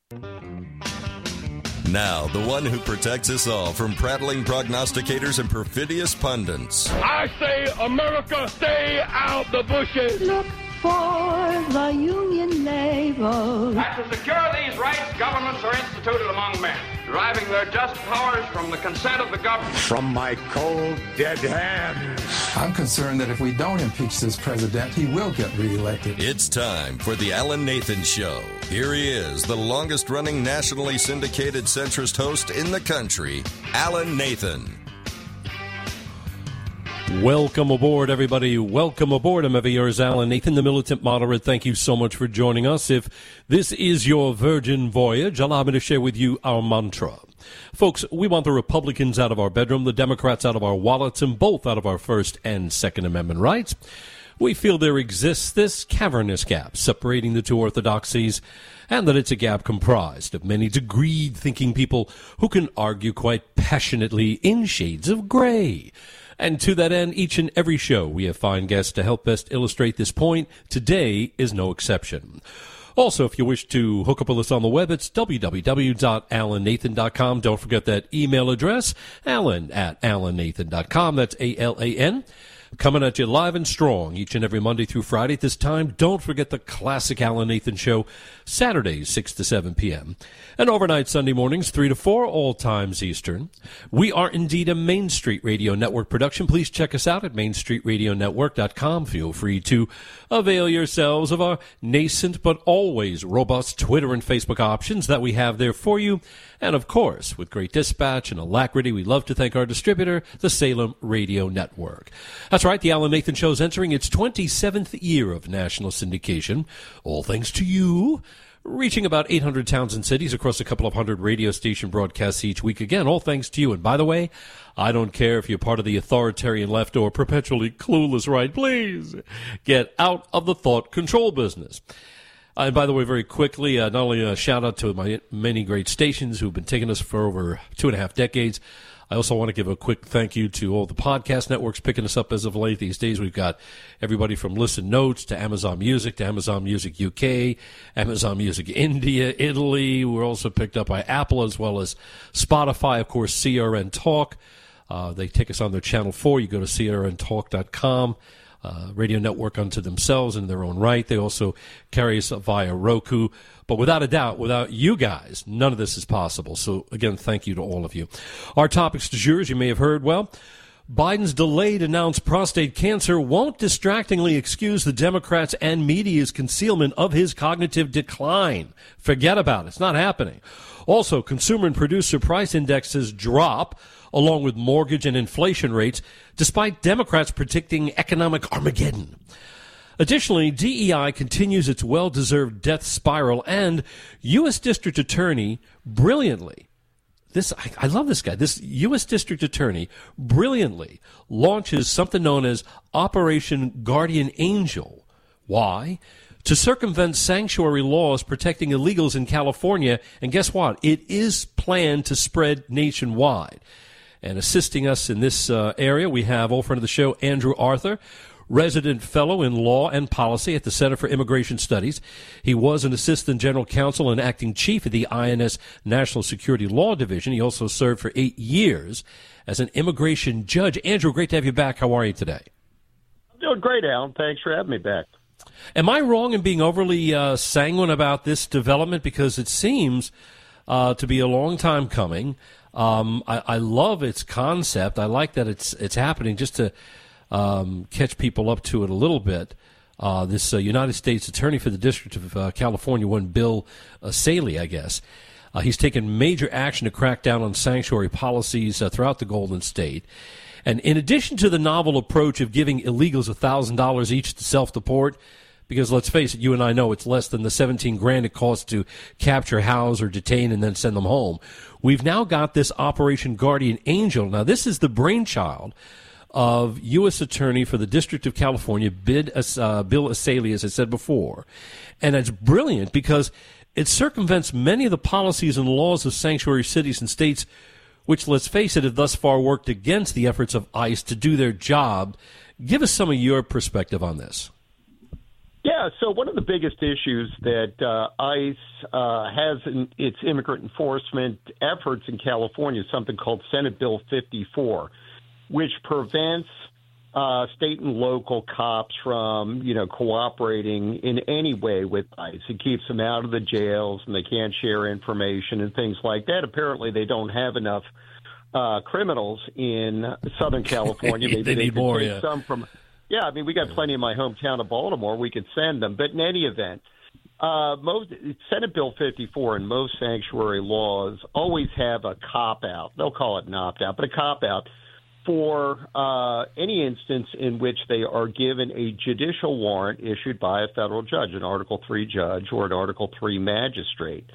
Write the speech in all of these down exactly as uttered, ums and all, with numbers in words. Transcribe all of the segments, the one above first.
Now, the one who protects us all from prattling prognosticators and perfidious pundits. I say, America, stay out the bushes. Look for the Union label. And to secure these rights, governments are instituted among men, deriving their just powers from the consent of the government. From my cold, dead hands. I'm concerned that if we don't impeach this president, he will get reelected. It's time for the Alan Nathan Show. Here he is, the longest-running nationally syndicated centrist host in the country, Alan Nathan. Welcome aboard, everybody. Welcome aboard. I'm ever yours, Alan Nathan, the militant moderate. Thank you so much for joining us. If this is your virgin voyage, allow me to share with you our mantra. Folks, we want the Republicans out of our bedroom, the Democrats out of our wallets, and both out of our First and Second Amendment rights. We feel there exists this cavernous gap separating the two orthodoxies, and that it's a gap comprised of many degreed thinking people who can argue quite passionately in shades of gray. And to that end, each and every show we have fine guests to help best illustrate this point. Today is no exception. Also, if you wish to hook up with us on the web, it's w w w dot alan nathan dot com. Don't forget that email address, alan at alan nathan dot com. That's A L A N. Coming at you live and strong each and every Monday through Friday at this time. Don't forget the classic Alan Nathan Show, Saturdays, six to seven p.m. And overnight Sunday mornings, three to four, all times Eastern. We are indeed a Main Street Radio Network production. Please check us out at main street radio network dot com. Feel free to avail yourselves of our nascent but always robust Twitter and Facebook options that we have there for you. And, of course, with great dispatch and alacrity, we love to thank our distributor, the Salem Radio Network. That's right, the Alan Nathan Show is entering its twenty-seventh year of national syndication, all thanks to you, reaching about eight hundred towns and cities across a couple of hundred radio station broadcasts each week. Again, all thanks to you. And by the way, I don't care if you're part of the authoritarian left or perpetually clueless right. Please get out of the thought control business. Uh, and by the way, very quickly, uh, not only a shout-out to my many great stations who've been taking us for over two and a half decades, I also want to give a quick thank you to all the podcast networks picking us up as of late. These days we've got everybody from Listen Notes to Amazon Music to Amazon Music U K, Amazon Music India, Italy. We're also picked up by Apple as well as Spotify, of course, C R N Talk. Uh, they take us on their Channel four. You go to c r n talk dot com. Uh, radio network unto themselves in their own right. They also carry us via Roku. But without a doubt, without you guys, none of this is possible. So, again, thank you to all of you. Our topics du jour, as you may have heard, well, Biden's delayed announced prostate cancer won't distractingly excuse the Democrats and media's concealment of his cognitive decline. Forget about it. It's not happening. Also, consumer and producer price indexes drop, along with mortgage and inflation rates, despite Democrats predicting economic Armageddon. Additionally, D E I continues its well-deserved death spiral, and U S District Attorney brilliantly, this I, I love this guy, this U S District Attorney brilliantly launches something known as Operation Guardian Angel. Why? To circumvent sanctuary laws protecting illegals in California, and guess what? It is planned to spread nationwide. And assisting us in this uh, area, we have old friend of the show, Andrew Arthur, resident fellow in law and policy at the Center for Immigration Studies. He was an assistant general counsel and acting chief of the I N S National Security Law Division. He also served for eight years as an immigration judge. Andrew, great to have you back. How are you today? I'm doing great, Alan. Thanks for having me back. Am I wrong in being overly uh, sanguine about this development? Because it seems uh, to be a long time coming. Um, I, I love its concept. I like that it's it's happening. Just to um, catch people up to it a little bit, uh, this uh, United States Attorney for the District of uh, California, one Bill uh, Saley, I guess, uh, he's taken major action to crack down on sanctuary policies uh, throughout the Golden State. And in addition to the novel approach of giving illegals one thousand dollars each to self-deport, because let's face it, you and I know it's less than the seventeen grand it costs to capture, house, or detain and then send them home. We've now got this Operation Guardian Angel. Now, this is the brainchild of U S Attorney for the District of California, Bid, uh, Bill Saley, as I said before. And it's brilliant because it circumvents many of the policies and laws of sanctuary cities and states, which, let's face it, have thus far worked against the efforts of ICE to do their job. Give us some of your perspective on this. Yeah, so one of the biggest issues that uh, ICE uh, has in its immigrant enforcement efforts in California is something called Senate Bill fifty-four, which prevents uh, state and local cops from, you know, cooperating in any way with ICE. It keeps them out of the jails, and they can't share information and things like that. Apparently, they don't have enough uh, criminals in Southern California. Maybe they, they need could more, take yeah. some from. Yeah, I mean, we got plenty in my hometown of Baltimore. We could send them. But in any event, uh, most Senate Bill fifty-four and most sanctuary laws always have a cop-out. They'll call it an opt-out, but a cop-out for uh, any instance in which they are given a judicial warrant issued by a federal judge, an Article three judge or an Article three magistrate.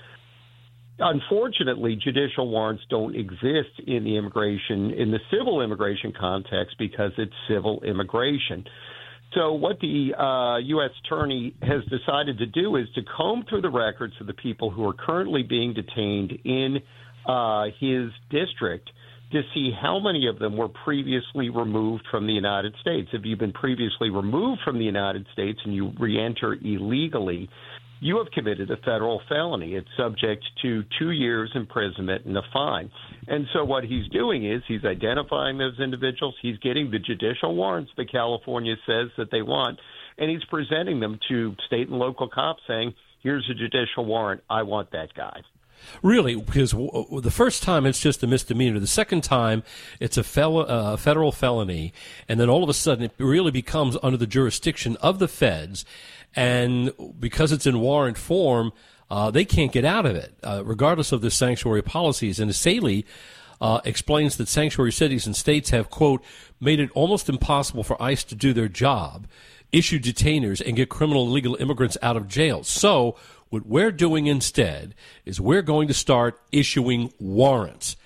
Unfortunately, judicial warrants don't exist in the immigration, in the civil immigration context because it's civil immigration. So what the uh, U S attorney has decided to do is to comb through the records of the people who are currently being detained in uh, his district to see how many of them were previously removed from the United States. If you've been previously removed from the United States and you reenter illegally, you have committed a federal felony. It's subject to two years imprisonment and a fine. And so what he's doing is he's identifying those individuals. He's getting the judicial warrants that California says that they want, and he's presenting them to state and local cops saying, here's a judicial warrant. I want that guy. Really, because w- the first time it's just a misdemeanor. The second time it's a fel- uh, federal felony, and then all of a sudden it really becomes under the jurisdiction of the feds. And because it's in warrant form, uh, they can't get out of it, uh, regardless of the sanctuary policies. And Saley uh, explains that sanctuary cities and states have, quote, made it almost impossible for ICE to do their job, issue detainers, and get criminal illegal immigrants out of jail. So what we're doing instead is we're going to start issuing warrants.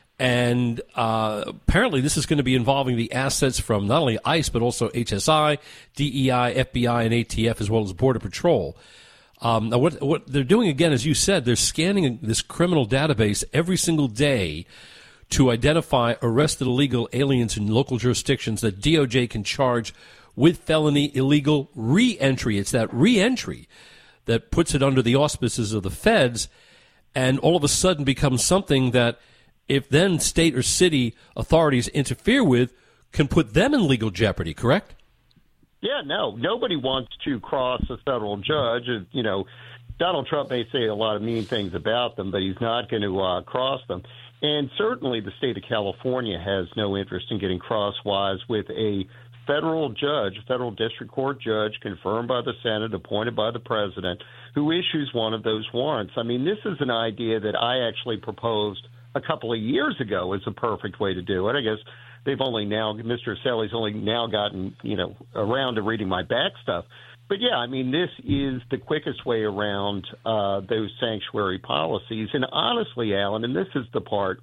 And uh, apparently this is going to be involving the assets from not only ICE, but also H S I, D E I, F B I, and A T F, as well as Border Patrol. Um, now, what, what they're doing, again, as you said, they're scanning this criminal database every single day to identify arrested illegal aliens in local jurisdictions that D O J can charge with felony illegal re-entry. It's that re-entry that puts it under the auspices of the feds, and all of a sudden becomes something that, if then state or city authorities interfere with, can put them in legal jeopardy, correct? Yeah, no. Nobody wants to cross a federal judge. You know, Donald Trump may say a lot of mean things about them, but he's not going to uh, cross them. And certainly the state of California has no interest in getting crosswise with a federal judge, federal district court judge, confirmed by the Senate, appointed by the president, who issues one of those warrants. I mean, this is an idea that I actually proposed a couple of years ago as a perfect way to do it. I guess they've only now, Mister Saley's only now gotten, you know, around to reading my back stuff. But yeah, I mean, this is the quickest way around uh, those sanctuary policies. And honestly, Alan, and this is the part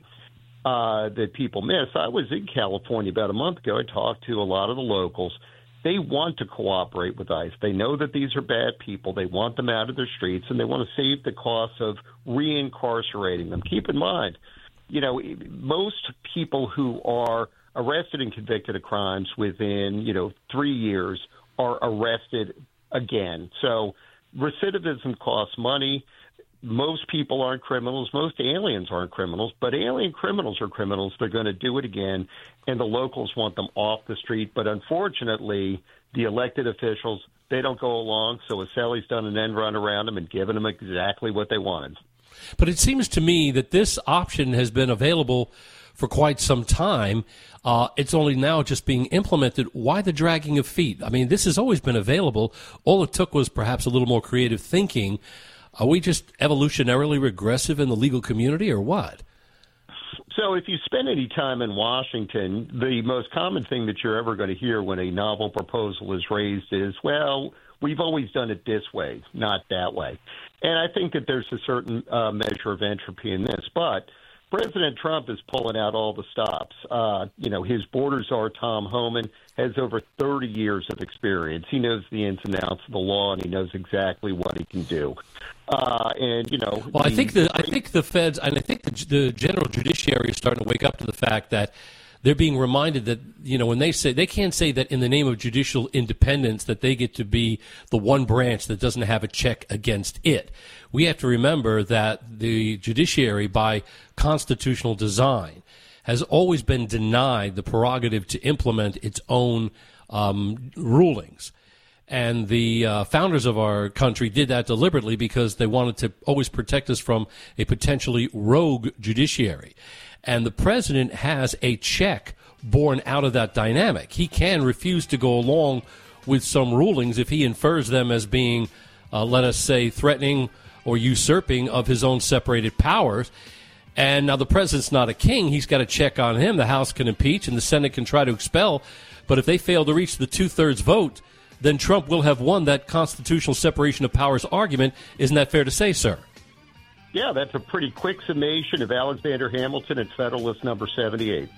uh, that people miss, I was in California about a month ago. I talked to a lot of the locals. They want to cooperate with ICE. They know that these are bad people. They want them out of their streets, and they want to save the cost of reincarcerating them. Keep in mind, you know, most people who are arrested and convicted of crimes within, you know, three years are arrested again. So recidivism costs money. Most people aren't criminals. Most aliens aren't criminals. But alien criminals are criminals. They're going to do it again, and the locals want them off the street. But unfortunately, the elected officials, they don't go along. So Saley's done an end run around them and given them exactly what they wanted. But it seems to me that this option has been available for quite some time. Uh, it's only now just being implemented. Why the dragging of feet? I mean, this has always been available. All it took was perhaps a little more creative thinking. Are we just evolutionarily regressive in the legal community, or what? So if you spend any time in Washington, the most common thing that you're ever going to hear when a novel proposal is raised is, well, we've always done it this way, not that way. And I think that there's a certain uh, measure of entropy in this. But President Trump is pulling out all the stops. Uh, you know, his border czar, Tom Homan, has over thirty years of experience. He knows the ins and outs of the law, and he knows exactly what he can do. Uh, and, you know... Well, the, I think the I think the feds, and I think the, the general judiciary is starting to wake up to the fact that they're being reminded that, you know, when they say, they can't say that in the name of judicial independence that they get to be the one branch that doesn't have a check against it. We have to remember that the judiciary, by constitutional design, has always been denied the prerogative to implement its own um, rulings. And the uh, founders of our country did that deliberately because they wanted to always protect us from a potentially rogue judiciary. And the president has a check born out of that dynamic. He can refuse to go along with some rulings if he infers them as being, uh, let us say, threatening or usurping of his own separated powers. And now the president's not a king. He's got a check on him. The House can impeach and the Senate can try to expel. But if they fail to reach the two-thirds vote, then Trump will have won that constitutional separation of powers argument. Isn't that fair to say, sir? Yeah, that's a pretty quick summation of Alexander Hamilton at Federalist number seventy-eight.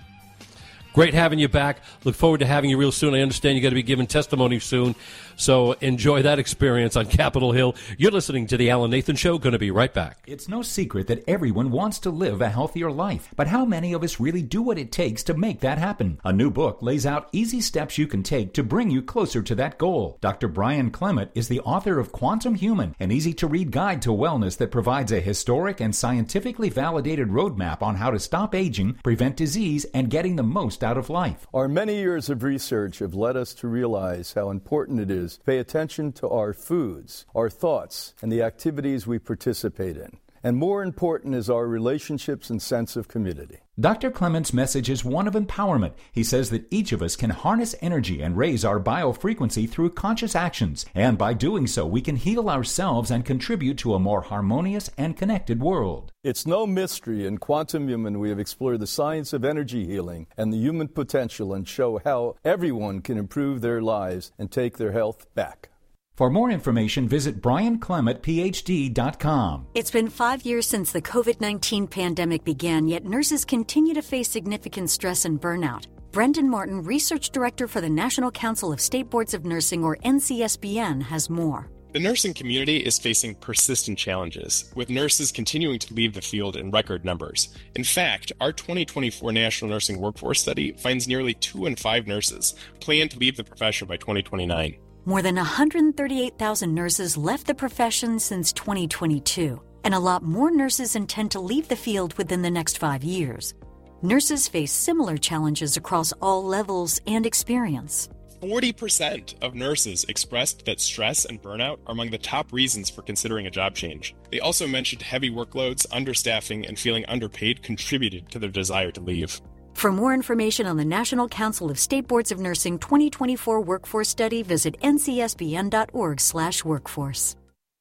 Great having you back. Look forward to having you real soon. I understand you're going to be giving testimony soon, so enjoy that experience on Capitol Hill. You're listening to The Alan Nathan Show. Going to be right back. It's no secret that everyone wants to live a healthier life, but how many of us really do what it takes to make that happen? A new book lays out easy steps you can take to bring you closer to that goal. Doctor Brian Clement is the author of Quantum Human, an easy-to-read guide to wellness that provides a historic and scientifically validated roadmap on how to stop aging, prevent disease, and getting the most out of life. Our many years of research have led us to realize how important it is to pay attention to our foods, our thoughts, and the activities we participate in. And more important is our relationships and sense of community. Doctor Clement's message is one of empowerment. He says that each of us can harness energy and raise our biofrequency through conscious actions. And by doing so, we can heal ourselves and contribute to a more harmonious and connected world. It's no mystery in Quantum Human we have explored the science of energy healing and the human potential and show how everyone can improve their lives and take their health back. For more information, visit brian clement p h d dot com. It's been five years since the covid nineteen pandemic began, yet nurses continue to face significant stress and burnout. Brendan Martin, Research Director for the National Council of State Boards of Nursing, or N C S B N, has more. The nursing community is facing persistent challenges, with nurses continuing to leave the field in record numbers. In fact, our twenty twenty-four National Nursing Workforce Study finds nearly two in five nurses plan to leave the profession by twenty twenty-nine. More than one hundred thirty-eight thousand nurses left the profession since twenty twenty-two, and a lot more nurses intend to leave the field within the next five years. Nurses face similar challenges across all levels and experience. forty percent of nurses expressed that stress and burnout are among the top reasons for considering a job change. They also mentioned heavy workloads, understaffing, and feeling underpaid contributed to their desire to leave. For more information on the National Council of State Boards of Nursing twenty twenty-four Workforce Study, visit n c s b n dot org slash workforce.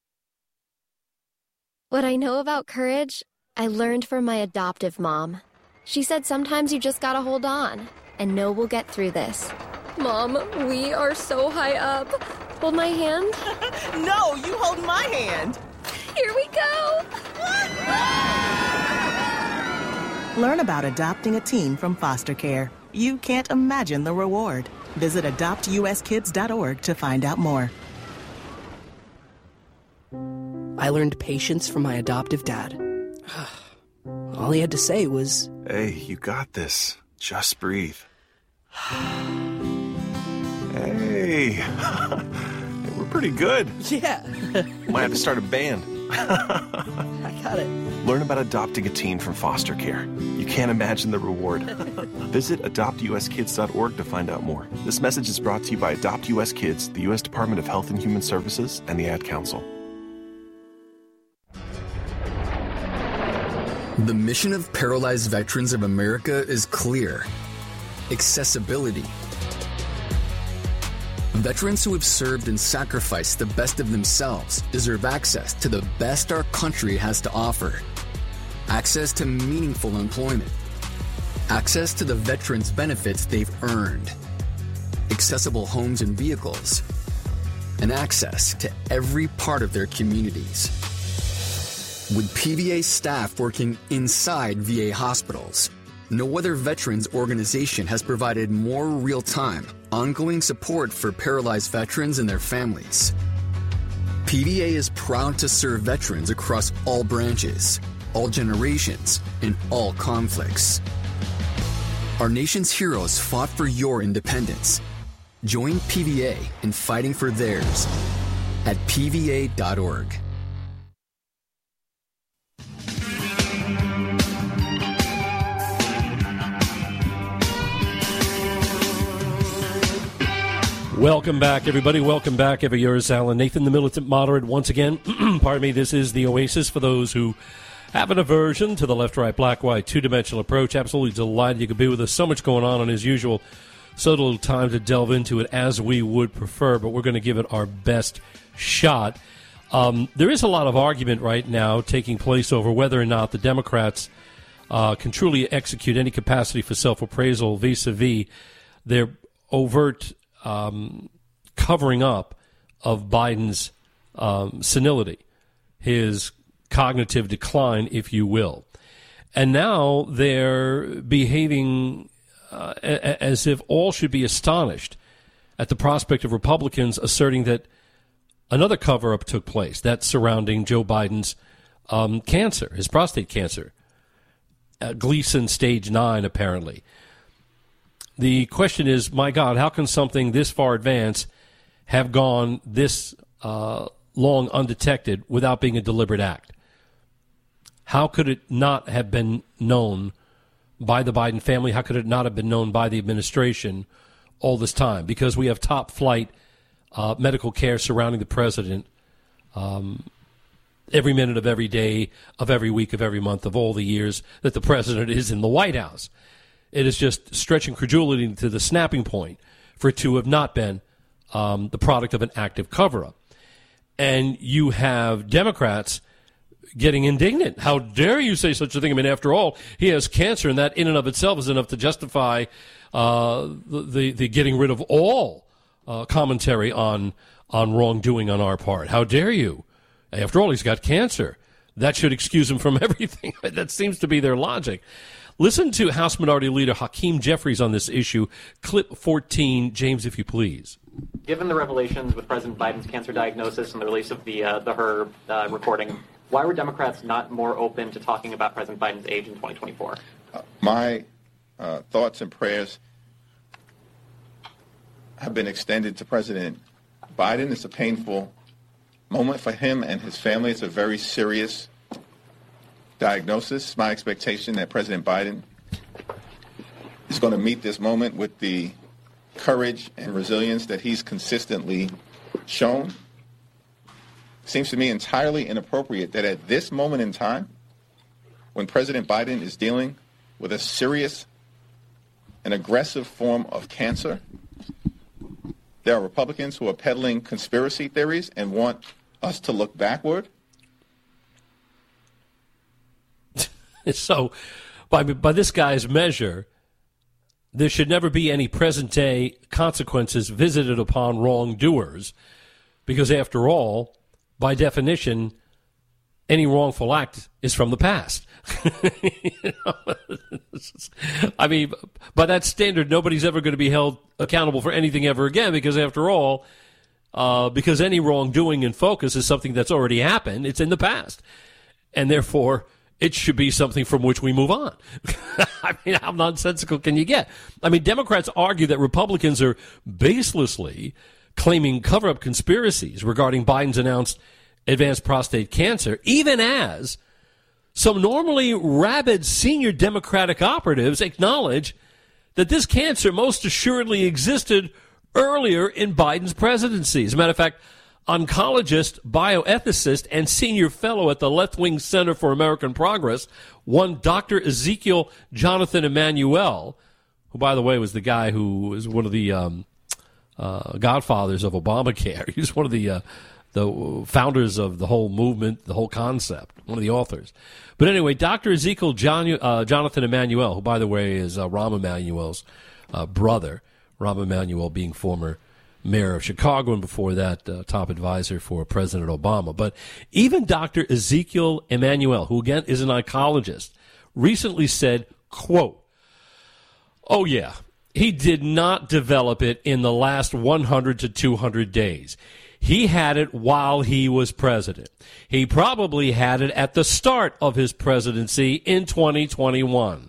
What I know about courage, I learned from my adoptive mom. She said sometimes you just gotta hold on and know we'll get through this. Mom, we are so high up. Hold my hand. No, you hold my hand. Here we go. Learn about adopting a teen from foster care. You can't imagine the reward. Visit adopt u s kids dot org to find out more. I learned patience from my adoptive dad. All he had to say was, "Hey, you got this. Just breathe." Hey, we're pretty good. Yeah. Might have to start a band. I got it. Learn about adopting a teen from foster care. You can't imagine the reward. Visit adopt u s kids dot org to find out more. This message is brought to you by Adopt U S Kids, the U S Department of Health and Human Services, and the Ad Council. The mission of Paralyzed Veterans of America is clear: accessibility. Veterans who have served and sacrificed the best of themselves deserve access to the best our country has to offer. Access to meaningful employment. Access to the veterans' benefits they've earned. Accessible homes and vehicles. And access to every part of their communities. With P V A staff working inside V A hospitals, no other veterans organization has provided more real-time, ongoing support for paralyzed veterans and their families. P V A is proud to serve veterans across all branches, all generations, and all conflicts. Our nation's heroes fought for your independence. Join P V A in fighting for theirs at P V A dot org. Welcome back, everybody. Welcome back. Ever yours, Alan Nathan, the militant moderate. Once again, pardon me, this is the Oasis for those who have an aversion to the left-right, black-white, two-dimensional approach. Absolutely delighted you could be with us. So much going on, and as usual, so little time to delve into it as we would prefer, but we're going to give it our best shot. Um, there is a lot of argument right now taking place over whether or not the Democrats uh, can truly execute any capacity for self-appraisal vis-a-vis their overt Um, covering up of Biden's um, senility, his cognitive decline, if you will. And now they're behaving uh, a- as if all should be astonished at the prospect of Republicans asserting that another cover-up took place, that's surrounding Joe Biden's um, cancer, his prostate cancer, uh, Gleason stage nine, apparently. The question is, my God, how can something this far advanced have gone this uh, long undetected without being a deliberate act? How could it not have been known by the Biden family? How could it not have been known by the administration all this time? Because we have top-flight uh, medical care surrounding the president um, every minute of every day, of every week, of every month, of all the years that the president is in the White House. It is just stretching credulity to the snapping point for it to have not been um, the product of an active cover-up. And you have Democrats getting indignant. How dare you say such a thing? I mean, after all, he has cancer, and that in and of itself is enough to justify uh, the, the, the getting rid of all uh, commentary on, on wrongdoing on our part. How dare you? After all, he's got cancer. That should excuse him from everything. That seems to be their logic. Listen to House Minority Leader Hakeem Jeffries on this issue. Clip fourteen, James, if you please. Given the revelations with President Biden's cancer diagnosis and the release of the uh, the Her uh, recording, why were Democrats not more open to talking about President Biden's age in twenty twenty-four? Uh, my uh, thoughts and prayers have been extended to President Biden. It's a painful moment for him and his family. It's a very serious diagnosis. My expectation that President Biden is going to meet this moment with the courage and resilience that he's consistently shown. Seems to me entirely inappropriate that at this moment in time, when President Biden is dealing with a serious and aggressive form of cancer, there are Republicans who are peddling conspiracy theories and want us to look backward. So, by by this guy's measure, there should never be any present-day consequences visited upon wrongdoers, because after all, by definition, any wrongful act is from the past. You know? I mean, by that standard, nobody's ever going to be held accountable for anything ever again, because after all, uh, because any wrongdoing in focus is something that's already happened, it's in the past. And therefore, it should be something from which we move on. I mean, how nonsensical can you get? I mean, Democrats argue that Republicans are baselessly claiming cover-up conspiracies regarding Biden's announced advanced prostate cancer, even as some normally rabid senior Democratic operatives acknowledge that this cancer most assuredly existed earlier in Biden's presidency. As a matter of fact, oncologist, bioethicist, and senior fellow at the Left Wing Center for American Progress, one Doctor Ezekiel Jonathan Emanuel, who, by the way, was the guy who was one of the um, uh, godfathers of Obamacare. He was one of the uh, the founders of the whole movement, the whole concept, one of the authors. But anyway, Doctor Ezekiel John, uh, Jonathan Emanuel, who, by the way, is uh, Rahm Emanuel's uh, brother, Rahm Emanuel being former mayor of Chicago, and before that, uh, top advisor for President Obama. But even Doctor Ezekiel Emanuel, who again is an oncologist, recently said, quote, "Oh yeah, he did not develop it in the last one hundred to two hundred days. He had it while he was president. He probably had it at the start of his presidency in twenty twenty-one.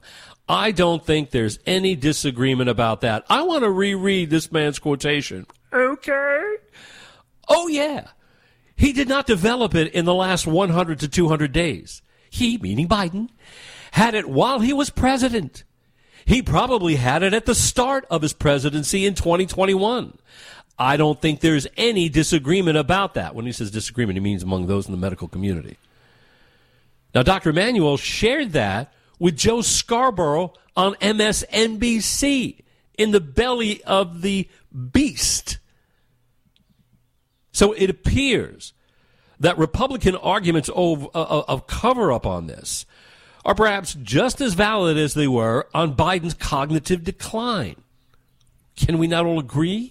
I don't think there's any disagreement about that. I want to reread this man's quotation. Okay. Oh, yeah. He did not develop it in the last one hundred to two hundred days. He, meaning Biden, had it while he was president. He probably had it at the start of his presidency in twenty twenty-one. I don't think there's any disagreement about that. When he says disagreement, he means among those in the medical community. Now, Doctor Emanuel shared that with Joe Scarborough on M S N B C in the belly of the beast. So it appears that Republican arguments of, of, of cover-up on this are perhaps just as valid as they were on Biden's cognitive decline. Can we not all agree?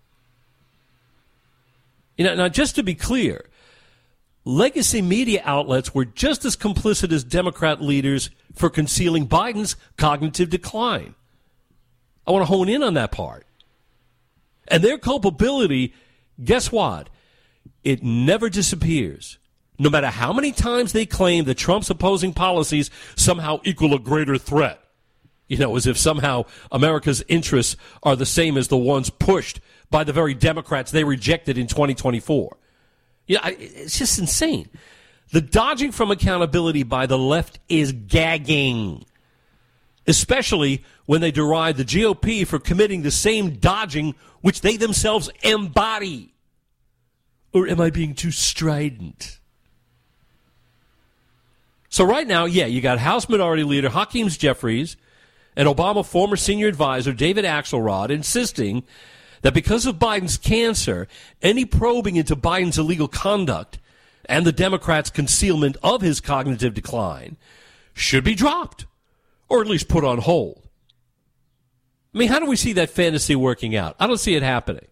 You know, now, just to be clear, legacy media outlets were just as complicit as Democrat leaders for concealing Biden's cognitive decline. I want to hone in on that part. And their culpability, guess what? It never disappears. No matter how many times they claim that Trump's opposing policies somehow equal a greater threat. You know, as if somehow America's interests are the same as the ones pushed by the very Democrats they rejected in twenty twenty-four. You know, it's just insane. The dodging from accountability by the left is gagging, especially when they deride the G O P for committing the same dodging which they themselves embody. Or am I being too strident? So right now, yeah, you got House Minority Leader Hakeem Jeffries and Obama former senior advisor David Axelrod insisting that because of Biden's cancer, any probing into Biden's illegal conduct and the Democrats' concealment of his cognitive decline should be dropped, or at least put on hold. I mean, how do we see that fantasy working out? I don't see it happening.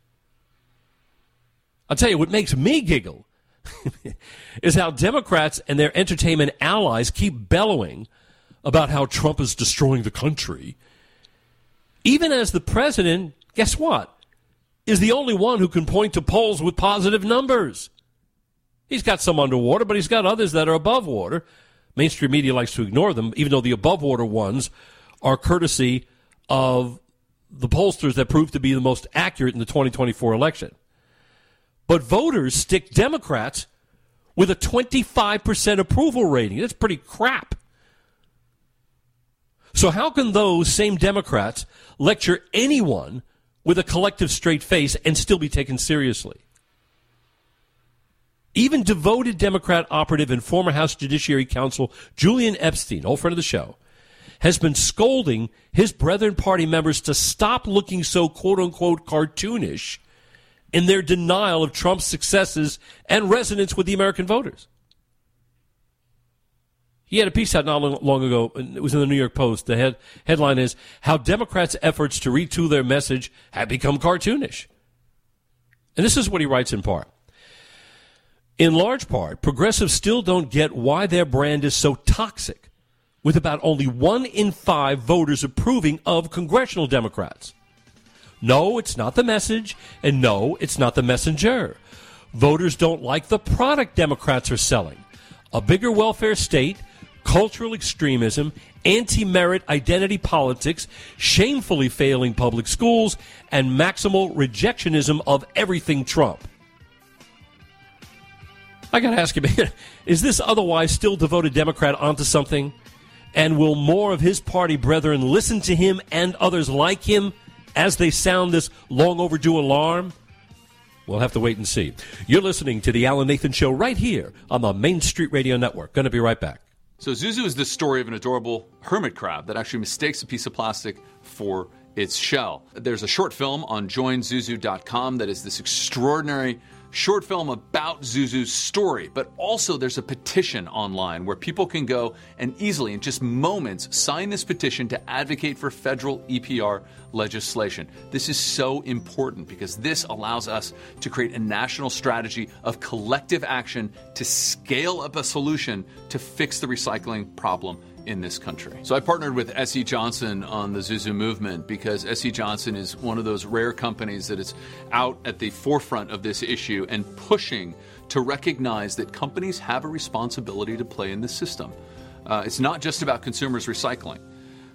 I'll tell you what makes me giggle is how Democrats and their entertainment allies keep bellowing about how Trump is destroying the country, even as the president, guess what, is the only one who can point to polls with positive numbers. He's got some underwater, but he's got others that are above water. Mainstream media likes to ignore them, even though the above water ones are courtesy of the pollsters that proved to be the most accurate in the twenty twenty-four election. But voters stick Democrats with a twenty-five percent approval rating. That's pretty crap. So how can those same Democrats lecture anyone with a collective straight face and still be taken seriously? Even devoted Democrat operative and former House Judiciary Counsel Julian Epstein, old friend of the show, has been scolding his Brethren Party members to stop looking so quote-unquote cartoonish in their denial of Trump's successes and resonance with the American voters. He had a piece out not long ago. It was in the New York Post. The head, headline is, How Democrats' Efforts to Retool Their Message Have Become Cartoonish. And this is what he writes in part. In large part, progressives still don't get why their brand is so toxic, with about only one in five voters approving of congressional Democrats. No, it's not the message, and no, it's not the messenger. Voters don't like the product Democrats are selling. A bigger welfare state, cultural extremism, anti-merit identity politics, shamefully failing public schools, and maximal rejectionism of everything Trump. I got to ask you, is this otherwise still devoted Democrat onto something? And will more of his party brethren listen to him and others like him as they sound this long overdue alarm? We'll have to wait and see. You're listening to the Alan Nathan Show right here on the Main Street Radio Network. Going to be right back. So Zuzu is the story of an adorable hermit crab that actually mistakes a piece of plastic for its shell. There's a short film on join zuzu dot com that is this extraordinary short film about Zuzu's story, but also there's a petition online where people can go and easily, in just moments, sign this petition to advocate for federal E P R legislation. This is so important because this allows us to create a national strategy of collective action to scale up a solution to fix the recycling problem in this country. So I partnered with S E. Johnson on the Zuzu movement because S E. Johnson is one of those rare companies that is out at the forefront of this issue and pushing to recognize that companies have a responsibility to play in this system. Uh, it's not just about consumers recycling.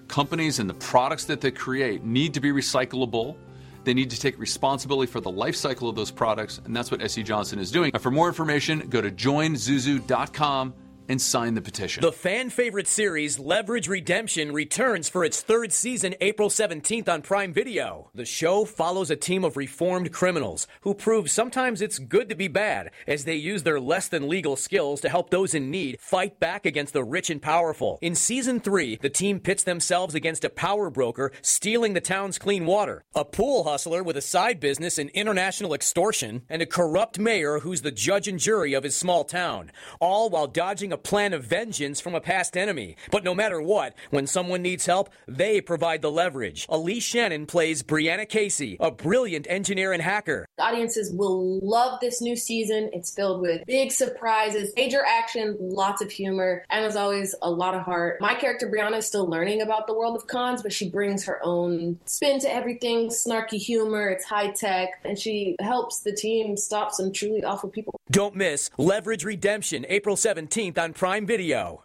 companies and the products that they create need to be recyclable. They need to take responsibility for the life cycle of those products, and that's what S C Johnson is doing. For more information, go to join zuzu dot com and sign the petition. The fan favorite series Leverage Redemption returns for its third season April seventeenth on Prime Video. The show follows a team of reformed criminals who prove sometimes it's good to be bad as they use their less than legal skills to help those in need fight back against the rich and powerful. In season three, the team pits themselves against a power broker stealing the town's clean water, a pool hustler with a side business in international extortion, and a corrupt mayor who's the judge and jury of his small town, all while dodging a plan of vengeance from a past enemy. But no matter what, when someone needs help, they provide the leverage. Elise Shannon plays Brianna Casey, a brilliant engineer and hacker. Audiences will love this new season. It's filled with big surprises, major action, lots of humor, and as always, a lot of heart. My character Brianna is still learning about the world of cons, but she brings her own spin to everything, snarky humor, it's high tech, and she helps the team stop some truly awful people. Don't miss Leverage Redemption, April seventeenth on Prime Video.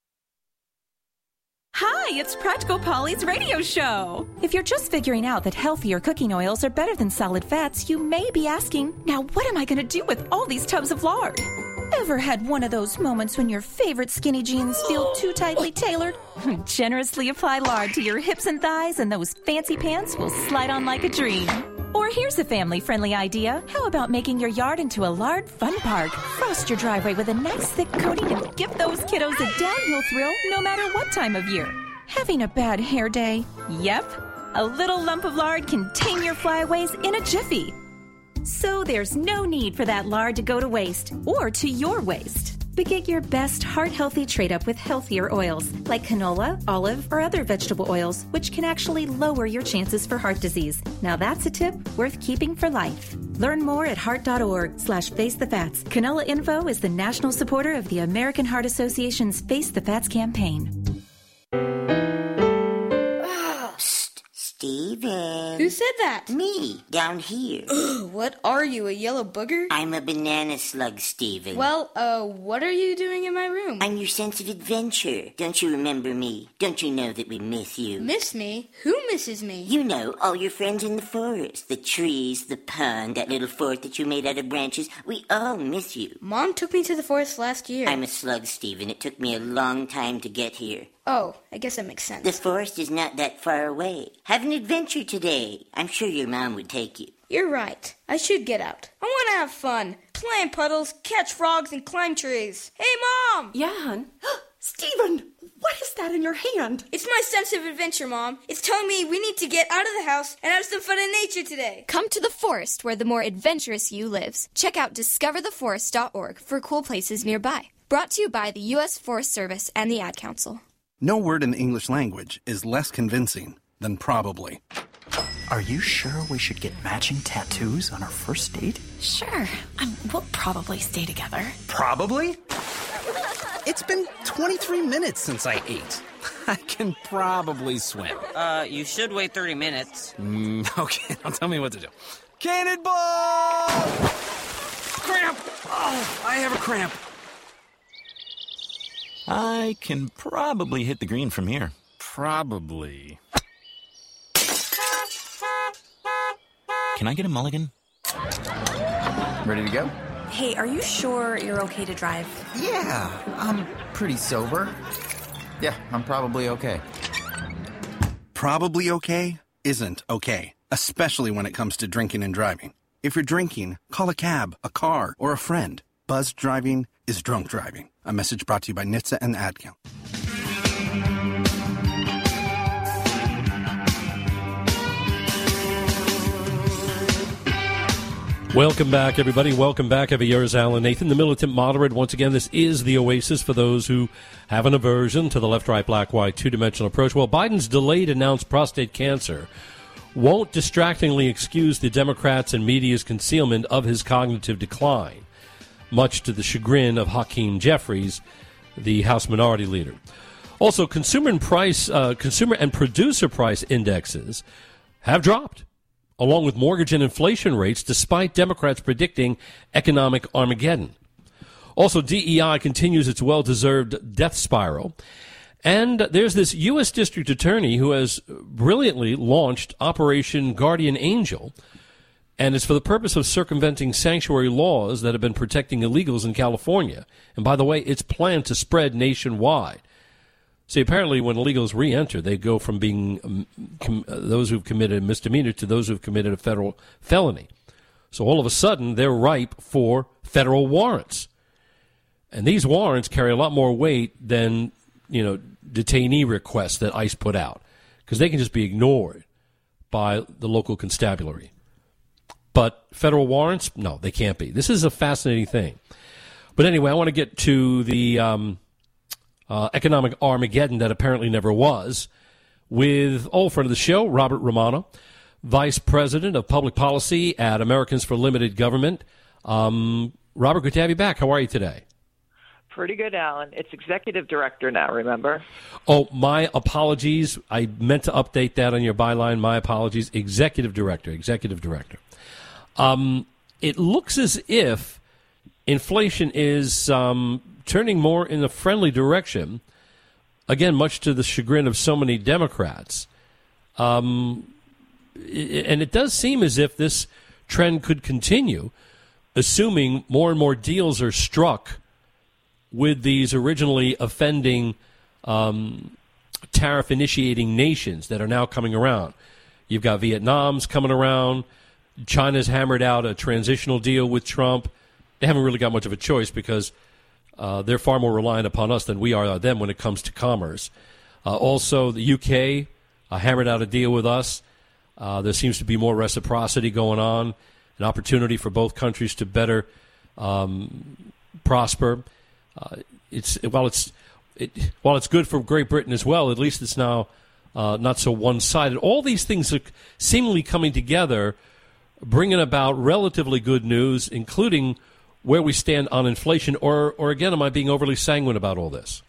Hi, it's Practical Polly's radio show. If you're just figuring out that healthier cooking oils are better than solid fats, you may be asking, now what am I going to do with all these tubs of lard? Ever had one of those moments when your favorite skinny jeans feel too tightly tailored? Generously apply lard to your hips and thighs and those fancy pants will slide on like a dream. Or here's a family-friendly idea. How about making your yard into a lard fun park? Frost your driveway with a nice thick coating and give those kiddos a downhill thrill no matter what time of year. Having a bad hair day? Yep. A little lump of lard can tame your flyaways in a jiffy. So there's no need for that lard to go to waste or to your waste. But get your best heart-healthy trade-up with healthier oils like canola, olive, or other vegetable oils, which can actually lower your chances for heart disease. Now that's a tip worth keeping for life. Learn more at heart.org slash face the fats. Canola Info is the national supporter of the American Heart Association's Face the Fats campaign. Steven. Who said that? Me, down here. Ugh, what are you, a yellow booger? I'm a banana slug, Steven. Well, uh, what are you doing in my room? I'm your sense of adventure. Don't you remember me? Don't you know that we miss you? Miss me? Who misses me? You know, all your friends in the forest. The trees, the pond, that little fort that you made out of branches. We all miss you. Mom took me to the forest last year. I'm a slug, Steven. It took me a long time to get here. Oh, I guess that makes sense. The forest is not that far away. Have an adventure today. I'm sure your mom would take you. You're right. I should get out. I want to have fun. Play in puddles, catch frogs, and climb trees. Hey, Mom! Yeah, hon? Steven, what is that in your hand? It's my sense of adventure, Mom. It's telling me we need to get out of the house and have some fun in nature today. Come to the forest where the more adventurous you lives. Check out discover the forest dot org for cool places nearby. Brought to you by the U S Forest Service and the Ad Council. No word in the English language is less convincing than probably. Are you sure we should get matching tattoos on our first date? Sure. Um, we'll probably stay together. Probably? It's been twenty-three minutes since I ate. I can probably swim. Uh, you should wait thirty minutes. Mm, okay, now tell me what to do. Cannonball! Cramp! Oh, I have a cramp. I can probably hit the green from here. Probably. Can I get a mulligan? Ready to go? Hey, are you sure you're okay to drive? Yeah, I'm pretty sober. Yeah, I'm probably okay. Probably okay isn't okay, especially when it comes to drinking and driving. If you're drinking, call a cab, a car, or a friend. Buzzed driving is drunk driving. A message brought to you by N H T S A and the Ad Council. Welcome back, everybody. Welcome back. Every year is Alan Nathan, the militant moderate. Once again, this is the oasis for those who have an aversion to the left, right, black, white, two-dimensional approach. Well, Biden's delayed announced prostate cancer won't distractingly excuse the Democrats and media's concealment of his cognitive decline, much to the chagrin of Hakeem Jeffries, the House Minority Leader. Also, consumer and price, uh, consumer and producer price indexes have dropped, along with mortgage and inflation rates, despite Democrats predicting economic Armageddon. Also, D E I continues its well-deserved death spiral, And there's this U S district attorney who has brilliantly launched Operation Guardian Angel, and it's for the purpose of circumventing sanctuary laws that have been protecting illegals in California. And by the way, it's planned to spread nationwide. See, apparently when illegals re-enter, they go from being um, com- those who've committed a misdemeanor to those who've committed a federal felony. So all of a sudden, they're ripe for federal warrants. And these warrants carry a lot more weight than, you know, detainee requests that ICE put out, because they can just be ignored by the local constabulary. But federal warrants, no, they can't be. This is a fascinating thing. But anyway, I want to get to the um, uh, economic Armageddon that apparently never was with old friend of the show, Robert Romano, Vice President of Public Policy at Americans for Limited Government. Um, Robert, good to have you back. How are you today? Pretty good, Alan. It's executive director now, remember? Oh, my apologies. I meant to update that on your byline. My apologies. Executive director, executive director. Um, it looks as if inflation is um, turning more in a friendly direction, again, much to the chagrin of so many Democrats. Um, and it does seem as if this trend could continue, assuming more and more deals are struck with these originally offending um, tariff-initiating nations that are now coming around. You've got Vietnam's coming around. China's hammered out a transitional deal with Trump. They haven't really got much of a choice because uh, they're far more reliant upon us than we are on them when it comes to commerce. Uh, also, the U K uh, hammered out a deal with us. Uh, there seems to be more reciprocity going on, an opportunity for both countries to better um, prosper. Uh, it's while it's it, while it's good for Great Britain as well, at least it's now uh, not so one-sided. All these things are seemingly coming together, bringing about relatively good news, including where we stand on inflation. Or, or again, am I being overly sanguine about all this?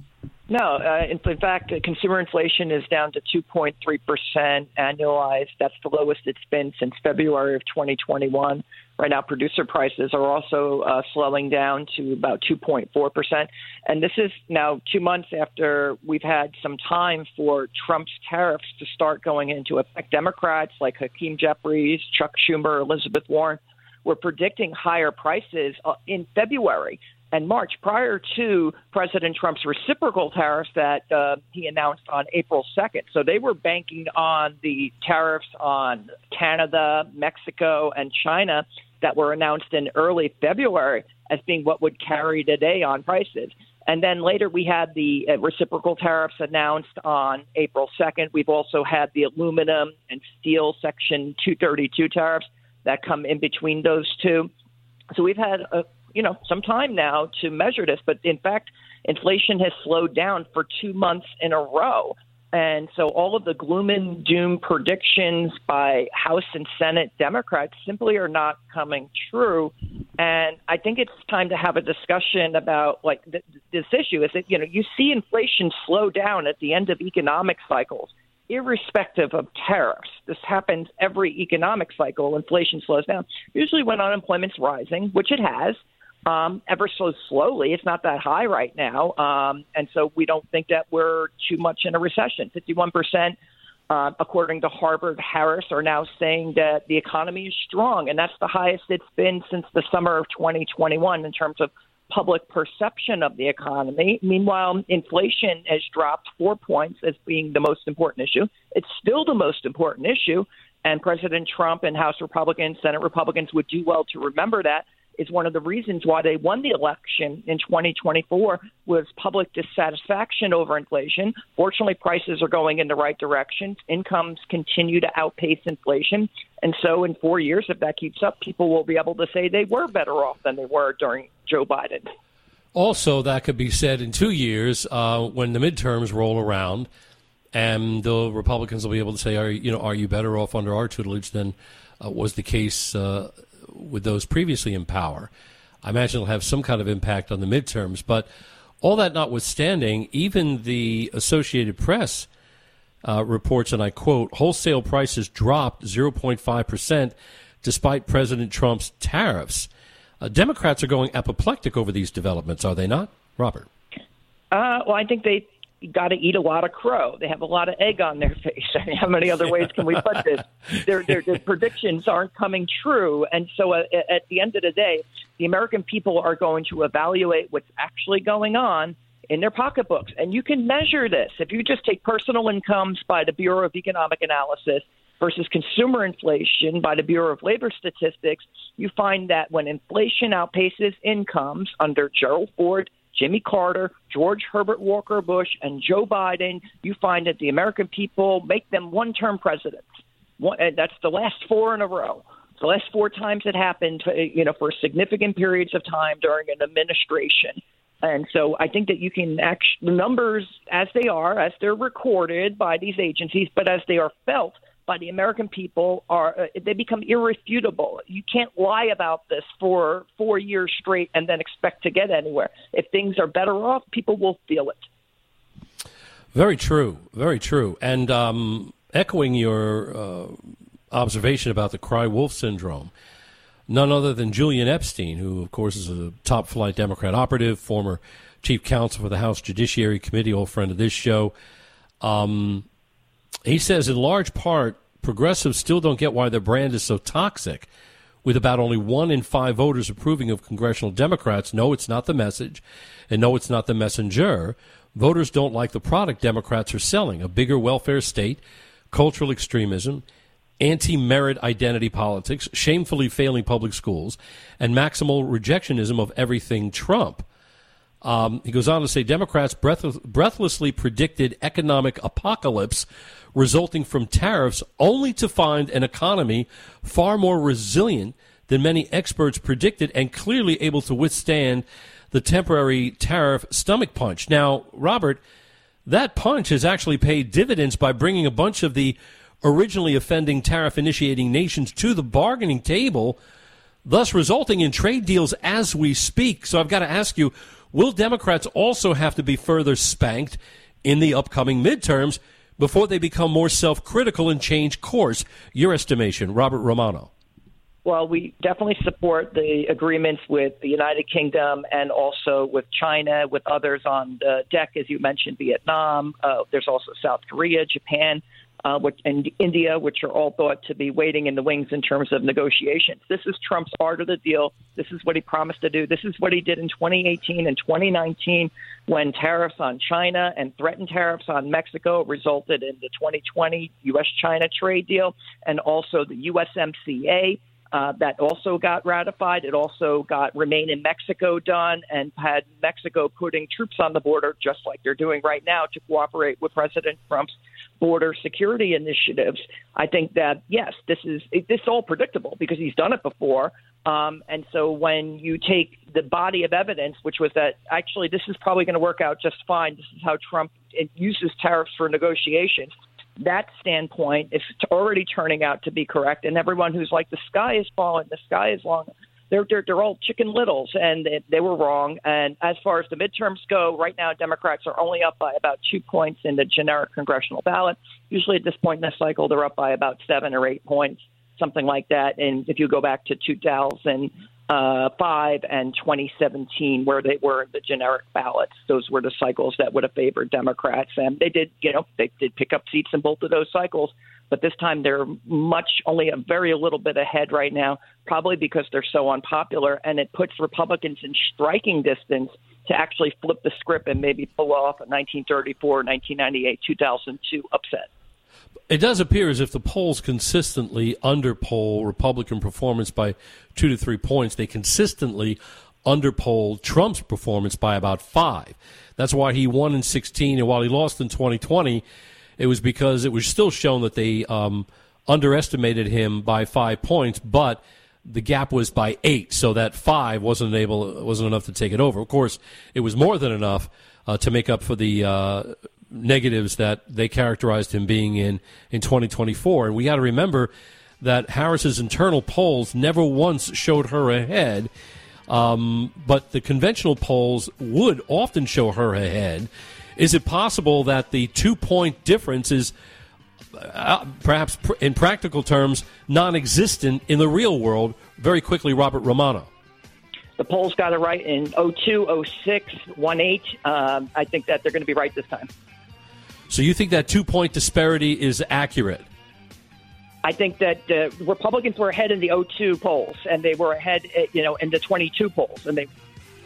No, uh, in, in fact, uh, consumer inflation is down to two point three percent annualized. That's the lowest it's been since February of twenty twenty-one. Right now, producer prices are also uh, slowing down to about two point four percent. And this is now two months after we've had some time for Trump's tariffs to start going into effect. Democrats like Hakeem Jeffries, Chuck Schumer, Elizabeth Warren were predicting higher prices uh, in February and March prior to President Trump's reciprocal tariffs that uh, he announced on April second. So they were banking on the tariffs on Canada, Mexico, and China that were announced in early February as being what would carry the day on prices. And then later we had the uh, reciprocal tariffs announced on April second. We've also had the aluminum and steel Section two thirty-two tariffs that come in between those two. So we've had a you know, some time now to measure this. But in fact, inflation has slowed down for two months in a row. And so all of the gloom and doom predictions by House and Senate Democrats simply are not coming true. And I think it's time to have a discussion about like th- this issue is that, you know, you see inflation slow down at the end of economic cycles, irrespective of tariffs. This happens every economic cycle. Inflation slows down, usually when unemployment's rising, which it has. Um, ever so slowly. It's not that high right now. Um, and so we don't think that we're too much in a recession. fifty-one percent, uh, according to Harvard Harris, are now saying that the economy is strong. And that's the highest it's been since the summer of twenty twenty-one in terms of public perception of the economy. Meanwhile, inflation has dropped four points as being the most important issue. It's still the most important issue. And President Trump and House Republicans, Senate Republicans would do well to remember that. Is one of the reasons why they won the election in twenty twenty-four was public dissatisfaction over inflation. Fortunately, prices are going in the right direction. Incomes continue to outpace inflation. And so in four years, if that keeps up, people will be able to say they were better off than they were during Joe Biden. Also, that could be said in two years uh, when the midterms roll around and the Republicans will be able to say, are you know, are you better off under our tutelage than uh, was the case uh with those previously in power. I imagine it'll have some kind of impact on the midterms. But all that notwithstanding, even the Associated Press uh, reports, and I quote, wholesale prices dropped zero point five percent despite President Trump's tariffs. Uh, Democrats are going apoplectic over these developments, are they not? Robert? Uh, well, I think they you got to eat a lot of crow. They have a lot of egg on their face. I mean, how many other ways can we put this? Their, their, their predictions aren't coming true. And so uh, at the end of the day, the American people are going to evaluate what's actually going on in their pocketbooks. And you can measure this. If you just take personal incomes by the Bureau of Economic Analysis versus consumer inflation by the Bureau of Labor Statistics, you find that when inflation outpaces incomes under Gerald Ford, Jimmy Carter, George Herbert Walker Bush, and Joe Biden, you find that the American people make them one-term presidents. One, and that's the last four in a row. The last four times it happened, you know, for significant periods of time during an administration. And so I think that you can actually, the numbers as they are, as they're recorded by these agencies, but as they are felt by the American people, are uh, they become irrefutable. You can't lie about this for four years straight and then expect to get anywhere. If things are better off, people will feel it. Very true. Very true. And um, echoing your uh, observation about the cry wolf syndrome, none other than Julian Epstein, who, of course, is a top-flight Democrat operative, former chief counsel for the House Judiciary Committee, old friend of this show. Um, he says, in large part, progressives still don't get why their brand is so toxic, with about only one in five voters approving of congressional Democrats. No, it's not the message, and no, it's not the messenger. Voters don't like the product Democrats are selling, a bigger welfare state, cultural extremism, anti-merit identity politics, shamefully failing public schools, and maximal rejectionism of everything Trump. Um, he goes on to say Democrats breath- breathlessly predicted economic apocalypse resulting from tariffs, only to find an economy far more resilient than many experts predicted and clearly able to withstand the temporary tariff stomach punch. Now, Robert, that punch has actually paid dividends by bringing a bunch of the originally offending tariff-initiating nations to the bargaining table, thus resulting in trade deals as we speak. So I've got to ask you, will Democrats also have to be further spanked in the upcoming midterms before they become more self-critical and change course? Your estimation, Robert Romano. Well, we definitely support the agreements with the United Kingdom and also with China, with others on the deck, as you mentioned, Vietnam. Uh, there's also South Korea, Japan, uh, which, and India, which are all thought to be waiting in the wings in terms of negotiations. This is Trump's part of the deal. This is what he promised to do. This is what he did in twenty eighteen and twenty nineteen when tariffs on China and threatened tariffs on Mexico resulted in the twenty twenty U S China trade deal and also the U S M C A. Uh, that also got ratified. It also got Remain in Mexico done and had Mexico putting troops on the border, just like they're doing right now, to cooperate with President Trump's border security initiatives. I think that, yes, this is this is all predictable because he's done it before. Um, and so when you take the body of evidence, which was that actually this is probably going to work out just fine, this is how Trump uses tariffs for negotiations, that standpoint is already turning out to be correct. And everyone who's like, the sky is falling, the sky is long, they're, they're, they're all chicken littles, and they, they were wrong. And as far as the midterms go, right now, Democrats are only up by about two points in the generic congressional ballot. Usually at this point in the cycle, they're up by about seven or eight points, something like that. And if you go back to two thousand five and twenty seventeen, where they were in the generic ballots, those were the cycles that would have favored Democrats. And they did, you know, they did pick up seats in both of those cycles. But this time they're much, only a very little bit ahead right now, probably because they're so unpopular. And it puts Republicans in striking distance to actually flip the script and maybe pull off a nineteen thirty-four, nineteen ninety-eight, two thousand two upset. It does appear as if the polls consistently underpoll Republican performance by two to three points. They consistently underpoll Trump's performance by about five. That's why he won in sixteen, and while he lost in twenty twenty, it was because it was still shown that they um, underestimated him by five points, but the gap was by eight, so that five wasn't able wasn't enough to take it over. Of course, it was more than enough uh, to make up for the uh, negatives that they characterized him being in in twenty twenty-four. And we got to remember that Harris's internal polls never once showed her ahead, um, but the conventional polls would often show her ahead. Is it possible that the two-point difference is uh, perhaps pr- in practical terms non-existent in the real world? Very quickly, Robert Romano. The polls got it right in oh two, oh six, eighteen. Um, I think that they're going to be right this time. So you think that two-point disparity is accurate? I think that uh, Republicans were ahead in the oh two polls, and they were ahead, you know, in the twenty-two polls, and they.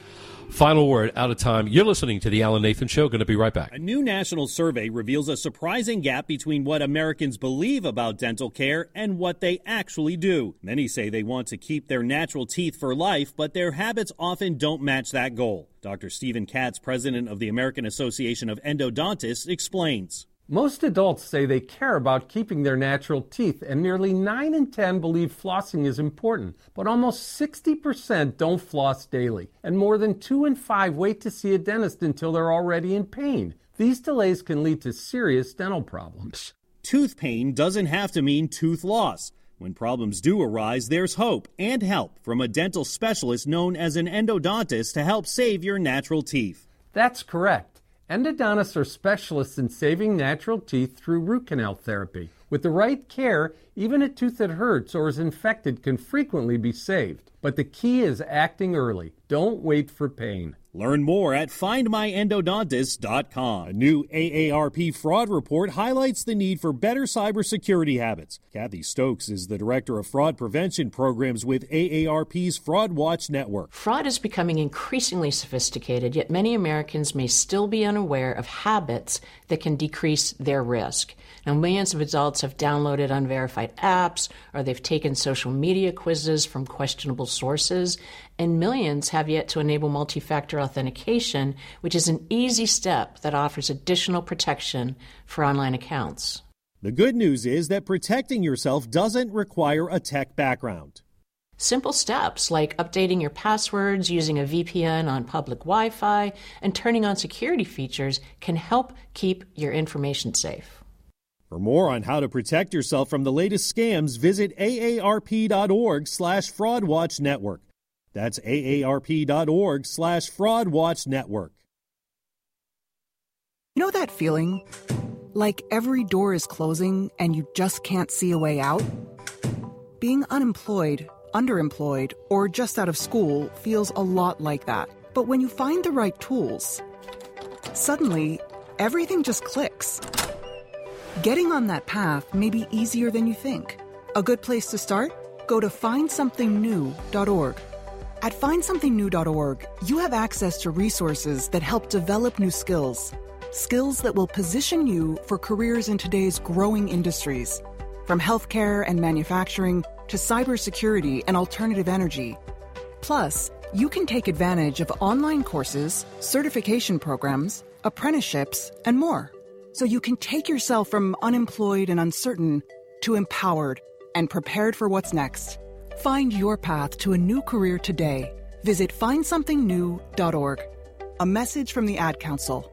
Final word, out of time. You're listening to The Alan Nathan Show. Going to be right back. A new national survey reveals a surprising gap between what Americans believe about dental care and what they actually do. Many say they want to keep their natural teeth for life, but their habits often don't match that goal. Doctor Stephen Katz, president of the American Association of Endodontists, explains. Most adults say they care about keeping their natural teeth, and nearly nine in ten believe flossing is important. But almost sixty percent don't floss daily, and more than two in five wait to see a dentist until they're already in pain. These delays can lead to serious dental problems. Tooth pain doesn't have to mean tooth loss. When problems do arise, there's hope and help from a dental specialist known as an endodontist to help save your natural teeth. That's correct. Endodontists are specialists in saving natural teeth through root canal therapy. With the right care, even a tooth that hurts or is infected can frequently be saved. But the key is acting early. Don't wait for pain. Learn more at find my endodontist dot com. A new A A R P fraud report highlights the need for better cybersecurity habits. Kathy Stokes is the director of fraud prevention programs with A A R P's Fraud Watch Network. Fraud is becoming increasingly sophisticated, yet many Americans may still be unaware of habits that can decrease their risk. Now, millions of adults have downloaded unverified apps, or they've taken social media quizzes from questionable sources, and millions have yet to enable multi-factor authentication, which is an easy step that offers additional protection for online accounts. The good news is that protecting yourself doesn't require a tech background. Simple steps like updating your passwords, using a V P N on public Wi-Fi, and turning on security features can help keep your information safe. For more on how to protect yourself from the latest scams, visit A A R P dot org slash Fraud Watch Network. That's A A R P dot org slash Fraud Watch Network. You know that feeling? Like every door is closing and you just can't see a way out? Being unemployed, underemployed, or just out of school feels a lot like that. But when you find the right tools, suddenly everything just clicks. Getting on that path may be easier than you think. A good place to start? Go to find something new dot org. At find something new dot org, you have access to resources that help develop new skills. Skills that will position you for careers in today's growing industries. From healthcare and manufacturing to cybersecurity and alternative energy. Plus, you can take advantage of online courses, certification programs, apprenticeships, and more. So you can take yourself from unemployed and uncertain to empowered and prepared for what's next. Find your path to a new career today. Visit find something new dot org. A message from the Ad Council.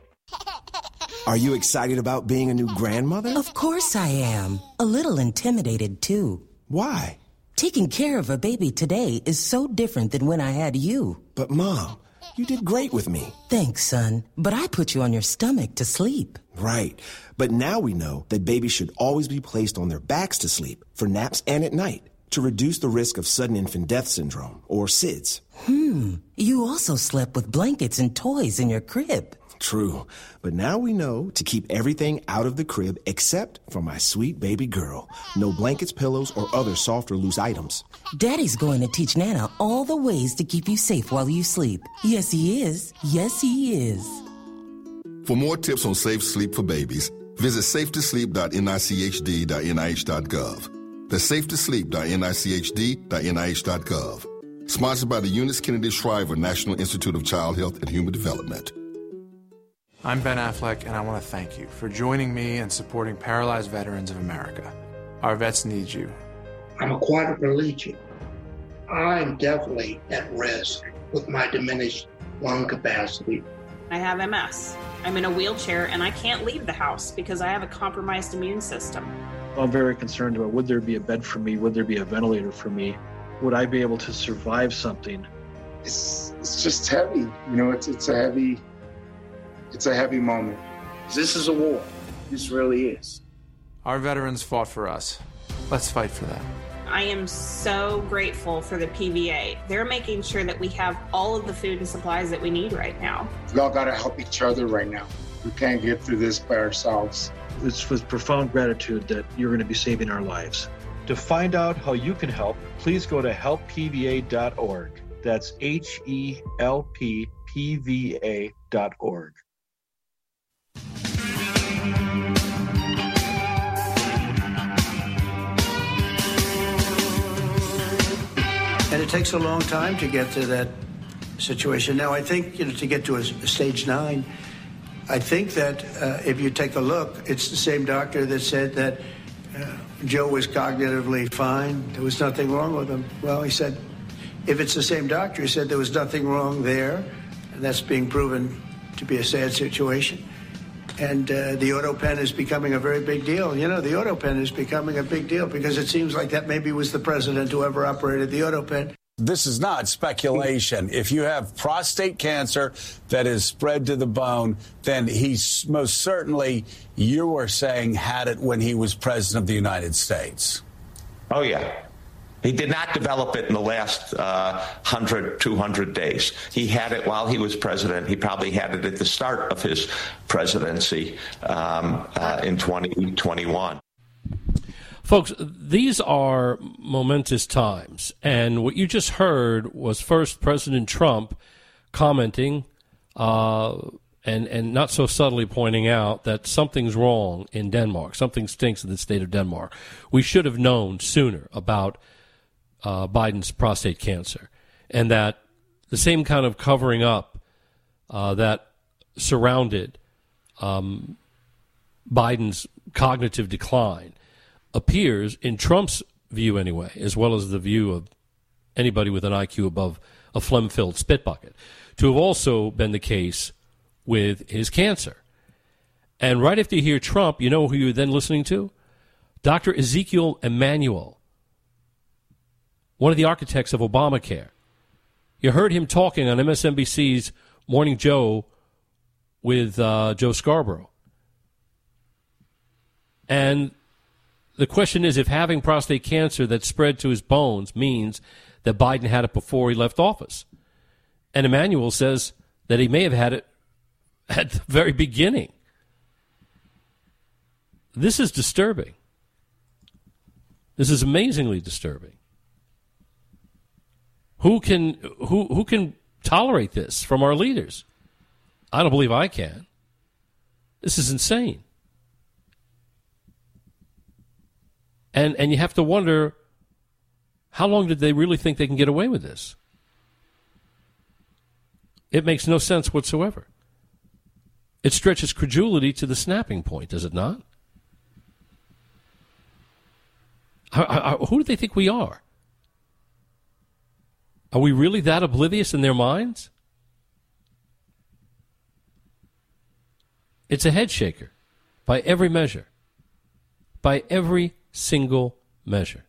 Are you excited about being a new grandmother? Of course I am. A little intimidated, too. Why? Taking care of a baby today is so different than when I had you. But, Mom, you did great with me. Thanks, son. But I put you on your stomach to sleep. Right. But now we know that babies should always be placed on their backs to sleep, for naps and at night, to reduce the risk of sudden infant death syndrome, or S I D S. Hmm. You also slept with blankets and toys in your crib. True. But now we know to keep everything out of the crib except for my sweet baby girl. No blankets, pillows, or other soft or loose items. Daddy's going to teach Nana all the ways to keep you safe while you sleep. Yes, he is. Yes, he is. For more tips on safe sleep for babies, visit safe to sleep dot N I C H D dot N I H dot gov. That's safe to sleep dot N I C H D dot N I H dot gov. Sponsored by the Eunice Kennedy Shriver National Institute of Child Health and Human Development. I'm Ben Affleck, and I want to thank you for joining me and supporting Paralyzed Veterans of America. Our vets need you. I'm a quadriplegic. I'm definitely at risk with my diminished lung capacity. I have M S. I'm in a wheelchair, and I can't leave the house because I have a compromised immune system. I'm very concerned about would there be a bed for me? Would there be a ventilator for me? Would I be able to survive something? It's it's just heavy. You know, it's it's a heavy it's a heavy moment. This is a war. This really is. Our veterans fought for us. Let's fight for them. I am so grateful for the P V A. They're making sure that we have all of the food and supplies that we need right now. We all got to help each other right now. We can't get through this by ourselves. It's with profound gratitude that you're going to be saving our lives. To find out how you can help, please go to help P V A dot org. That's H E L P P V A dot org. And it takes a long time to get to that situation. Now, I think, you know, to get to a, a stage nine, I think that uh, if you take a look, it's the same doctor that said that uh, Joe was cognitively fine. There was nothing wrong with him. Well, he said, if it's the same doctor, he said there was nothing wrong there, and that's being proven to be a sad situation. And uh, the AutoPen is becoming a very big deal. You know, the AutoPen is becoming a big deal because it seems like that maybe was the president who ever operated the AutoPen. This is not speculation. If you have prostate cancer that is spread to the bone, then he's most certainly, you were saying, had it when he was president of the United States. Oh, yeah. He did not develop it in the last uh, one hundred, two hundred days. He had it while he was president. He probably had it at the start of his presidency um, uh, in twenty twenty-one. Folks, these are momentous times. And what you just heard was first President Trump commenting uh, and, and not so subtly pointing out that something's wrong in Denmark. Something stinks in the state of Denmark. We should have known sooner about Uh, Biden's prostate cancer, and that the same kind of covering up uh, that surrounded um, Biden's cognitive decline appears, in Trump's view anyway, as well as the view of anybody with an I Q above a phlegm-filled spit bucket, to have also been the case with his cancer. And right after you hear Trump, you know who you're then listening to? Doctor Ezekiel Emanuel, one of the architects of Obamacare. You heard him talking on M S N B C's Morning Joe with uh, Joe Scarborough. And the question is if having prostate cancer that spread to his bones means that Biden had it before he left office. And Emanuel says that he may have had it at the very beginning. This is disturbing. This is amazingly disturbing. Who can who who can tolerate this from our leaders? I don't believe I can. This is insane. And and you have to wonder, how long did they really think they can get away with this? It makes no sense whatsoever. It stretches credulity to the snapping point, does it not? How, how, who do they think we are? Are we really that oblivious in their minds? It's a head shaker by every measure. By every single measure.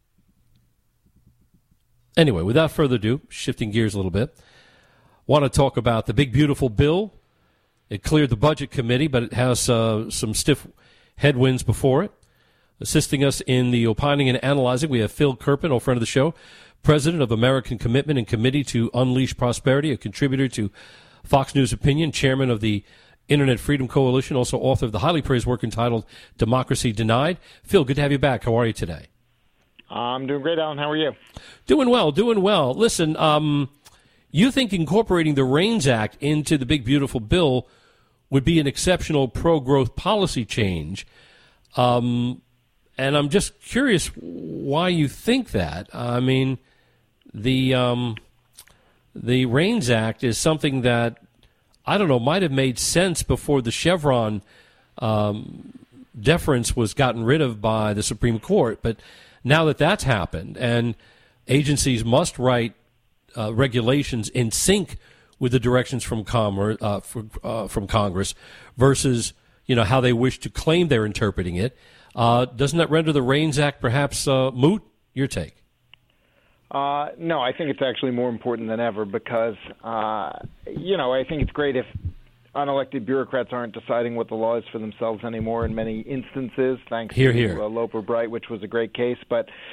Anyway, without further ado, shifting gears a little bit, want to talk about the big, beautiful bill. It cleared the Budget Committee, but it has uh, some stiff headwinds before it. Assisting us in the opining and analyzing, we have Phil Kerpen, old friend of the show, president of American Commitment and Committee to Unleash Prosperity, a contributor to Fox News Opinion, chairman of the Internet Freedom Coalition, also author of the highly praised work entitled Democracy Denied. Phil, good to have you back. How are you today? I'm doing great, Alan. How are you? Doing well, doing well. Listen, um, you think incorporating the REINS Act into the big, beautiful bill would be an exceptional pro-growth policy change. Um, and I'm just curious why you think that. I mean, the um, the REINS Act is something that, I don't know, might have made sense before the Chevron um, deference was gotten rid of by the Supreme Court. But now that that's happened and agencies must write uh, regulations in sync with the directions from, Commerce, uh, for, uh, from Congress versus, you know, how they wish to claim they're interpreting it, uh, doesn't that render the REINS Act perhaps uh, moot? Your take. Uh, no, I think it's actually more important than ever because, uh, you know, I think it's great if unelected bureaucrats aren't deciding what the law is for themselves anymore in many instances, thanks Hear, to hear. Uh, Loper Bright, which was a great case. But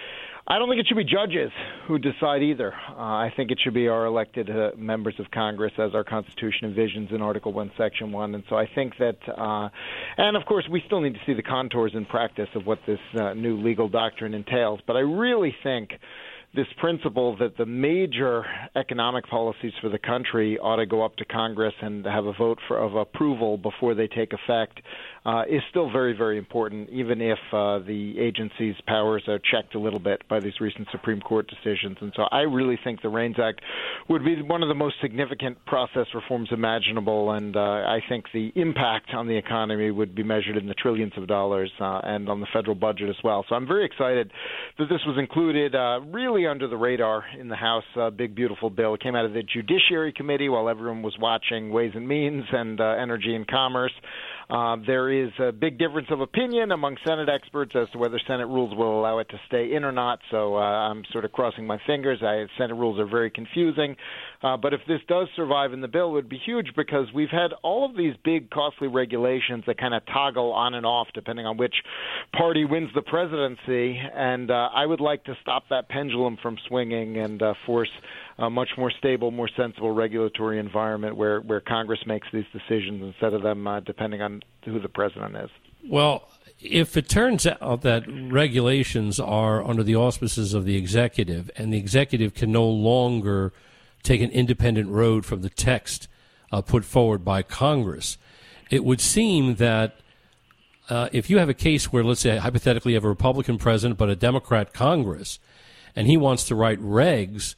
I don't think it should be judges who decide either. Uh, I think it should be our elected uh, members of Congress, as our Constitution envisions in Article one, Section one. And so I think that, uh, and of course, we still need to see the contours in practice of what this uh, new legal doctrine entails. But I really think this principle that the major economic policies for the country ought to go up to Congress and have a vote for, of approval before they take effect uh, is still very, very important, even if uh, the agency's powers are checked a little bit by these recent Supreme Court decisions. And so I really think the REINS Act would be one of the most significant process reforms imaginable, and uh, I think the impact on the economy would be measured in the trillions of dollars uh, and on the federal budget as well. So I'm very excited that this was included uh, really under the radar in the House. Uh, big, beautiful bill. It came out of the Judiciary Committee while everyone was watching Ways and Means and uh, Energy and Commerce. Uh, there is a big difference of opinion among Senate experts as to whether Senate rules will allow it to stay in or not, so uh, I'm sort of crossing my fingers. I, Senate rules are very confusing. Uh, but if this does survive in the bill, it would be huge because we've had all of these big, costly regulations that kind of toggle on and off depending on which party wins the presidency, and uh, I would like to stop that pendulum from swinging and uh, force a much more stable, more sensible regulatory environment where, where Congress makes these decisions instead of them uh, depending on who the president is. Well, if it turns out that regulations are under the auspices of the executive and the executive can no longer take an independent road from the text uh, put forward by Congress, it would seem that uh, if you have a case where, let's say, hypothetically you have a Republican president but a Democrat Congress, and he wants to write regs,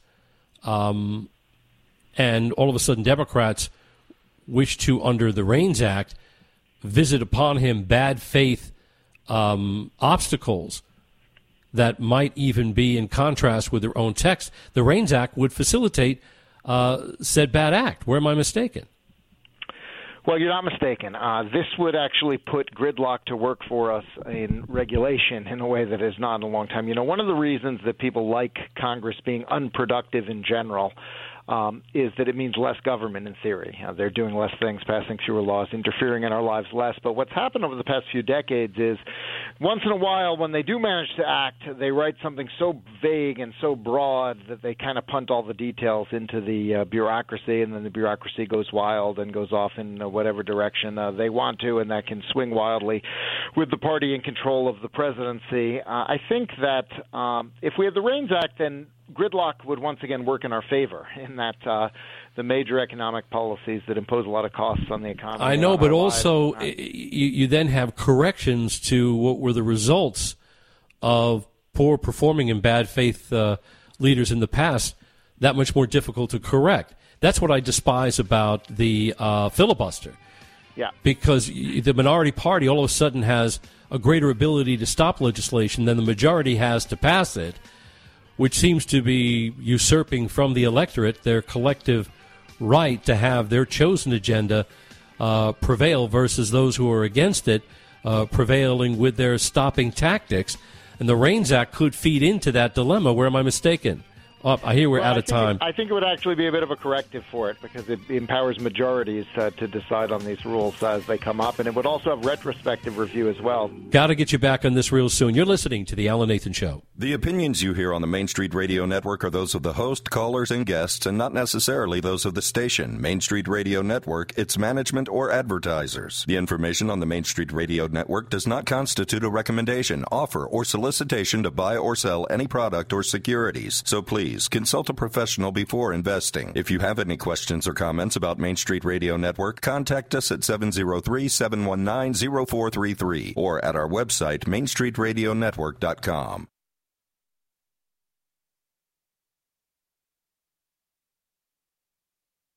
um, and all of a sudden Democrats wish to, under the REINS Act, visit upon him bad faith um, obstacles that might even be in contrast with their own text, the REINS Act would facilitate uh, said bad act. Where am I mistaken? Well, you're not mistaken. Uh, this would actually put gridlock to work for us in regulation in a way that is not in a long time. You know, one of the reasons that people like Congress being unproductive in general Um, is that it means less government in theory. Uh, they're doing less things, passing fewer laws, interfering in our lives less. But what's happened over the past few decades is once in a while when they do manage to act, they write something so vague and so broad that they kind of punt all the details into the uh, bureaucracy, and then the bureaucracy goes wild and goes off in uh, whatever direction uh, they want to, and that can swing wildly with the party in control of the presidency. Uh, I think that um, if we had the REINS Act, then gridlock would once again work in our favor in that uh, the major economic policies that impose a lot of costs on the economy. I know, but also you, you then have corrections to what were the results of poor performing and bad faith uh, leaders in the past, that much more difficult to correct. That's what I despise about the uh, filibuster. Yeah. Because the minority party all of a sudden has a greater ability to stop legislation than the majority has to pass it, which seems to be usurping from the electorate their collective right to have their chosen agenda uh, prevail versus those who are against it uh, prevailing with their stopping tactics. And the REINS Act could feed into that dilemma. Where am I mistaken? Oh, I hear we're well, out of time. It, I think it would actually be a bit of a corrective for it because it empowers majorities uh, to decide on these rules as they come up, and it would also have retrospective review as well. Got to get you back on this real soon. You're listening to The Alan Nathan Show. The opinions you hear on the Main Street Radio Network are those of the host, callers, and guests, and not necessarily those of the station, Main Street Radio Network, its management, or advertisers. The information on the Main Street Radio Network does not constitute a recommendation, offer, or solicitation to buy or sell any product or securities. So please, consult a professional before investing. If you have any questions or comments about Main Street Radio Network, contact us at seven oh three, seven one nine, oh four three three or at our website, main street radio network dot com.